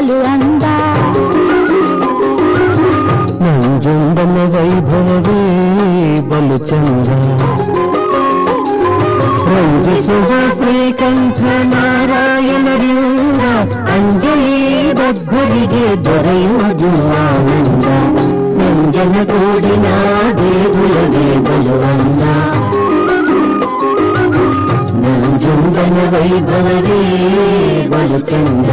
ಬಲು ಅಂದ. ನಂಜುಂಡನ ವೈಭವವೇ ಬಲು ಚಂದ. ರಂಜಿಸುವ ಶ್ರೀಕಂಠ ನಾರಾಯಣರಿಂದ ಅಂಜಲಿ ಬದ್ಧರಿಗೆ ದೊರೆಯುವುದು ಆನಂದ. ನಂಜನಗೂಡಿನ ದೇಗುಲವೇ ಬಲು ಅಂದ. ನಂಜುಂಡನ ವೈಭವವೇ ಬಲು ಚಂದ.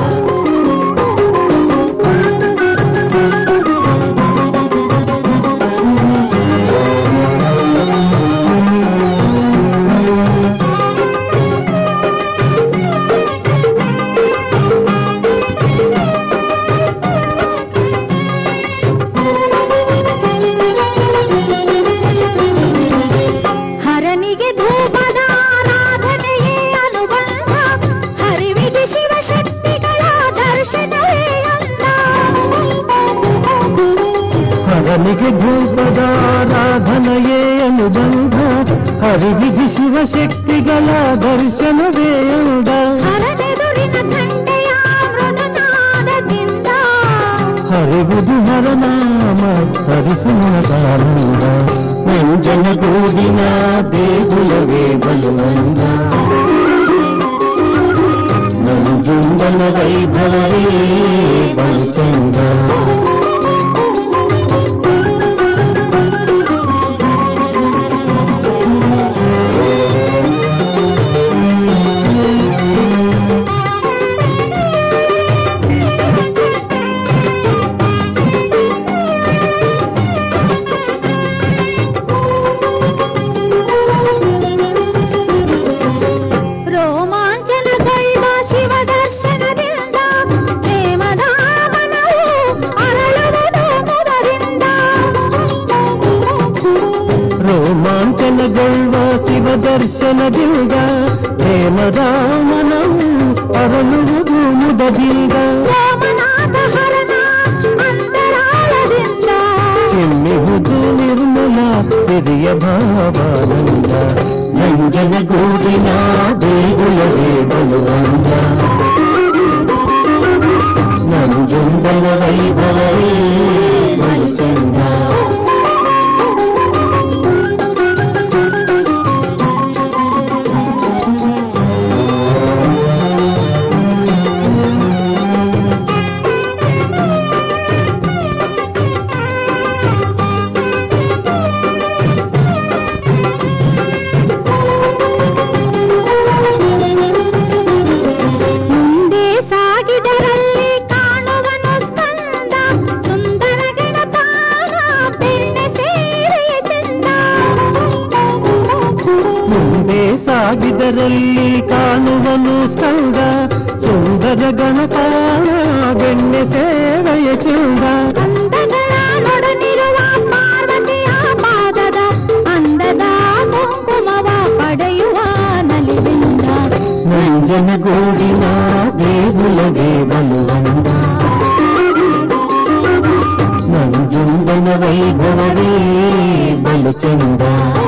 ಹರನಿಗೆ ಧೂಪದಾರಾಧನೆಯೇ ಅನುಬಂಧ, ಹರಿವಿಧಿ ಶಿವಶಕ್ತಿಗಳ ದರ್ಶನವೇ ಅಂದ. ಹರಿವುದು ಹರನಾಮ ಹರಿಸುಮದಾನಂದ. ನಂಜನಗೂಡಿನ ದೇಗುಲವೇ ಬಲು ಅಂದ. ನಂಜುಂಡನ ವೈಭವವೇ ಬಲು ಚಂದ. ರೋಮಾಂಚನಗೊಳ್ಳುವ ಶಿವದರ್ಶನದಿಂದ ಪ್ರೇಮದ ಮನವು ಅರಳುವುದು ಮುದದಿಂದ. ಚಿಮ್ಮಿಹುದು ನಿರ್ಮಲ ಸಿರಿಯ ಭಾವಾನಂದ. ನಂಜನಗೂಡಿನ ದೇಗುಲವೇ ಬಲು ಅಂದ. ನಂಜುಂಡನ ವೈಭವವೇ ಬಲು ಚಂದ. ಸಾಗಿದರಲ್ಲಿ ಕಾಣುವನು ಸ್ಕಂದ, ಸುಂದರ ಗಣಪಾಲ ಬೆಣ್ಣೆ ಸೇವೆಯ ಚಂದ. ಅಂದಗಳೊಡನಿರುವ ಪಾರ್ವತಿಯ ಪಾದದ ಅಂದದ ಕುಂಕುಮವ ಪಡೆಯುವ ನಲಿವಿಂದ. ನಂಜನಗೂಡಿನ ದೇಗುಲವೇ ಬಲು ಅಂದ. ನಂಜುಂಡನ ವೈಭವವೇ ಬಲು ಚಂದ.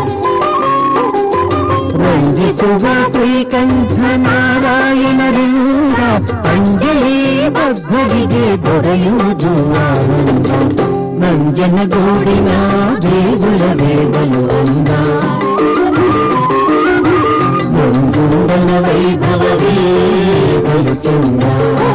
ರಂಜಿಸುವ ಶ್ರೀಕಂಠ ನಾರಾಯಣರಿಂದ ಅಂಜಲಿ ಬದ್ಧರಿಗೆ ದೊರೆಯುವುದು ಆನಂದ. ನಂಜನಗೂಡಿನ ದೇಗುಲವೇ ಬಲು ಅಂದ. ನಂಜುಂಡನ ವೈಭವವೇ ಬಲು ಚಂದ.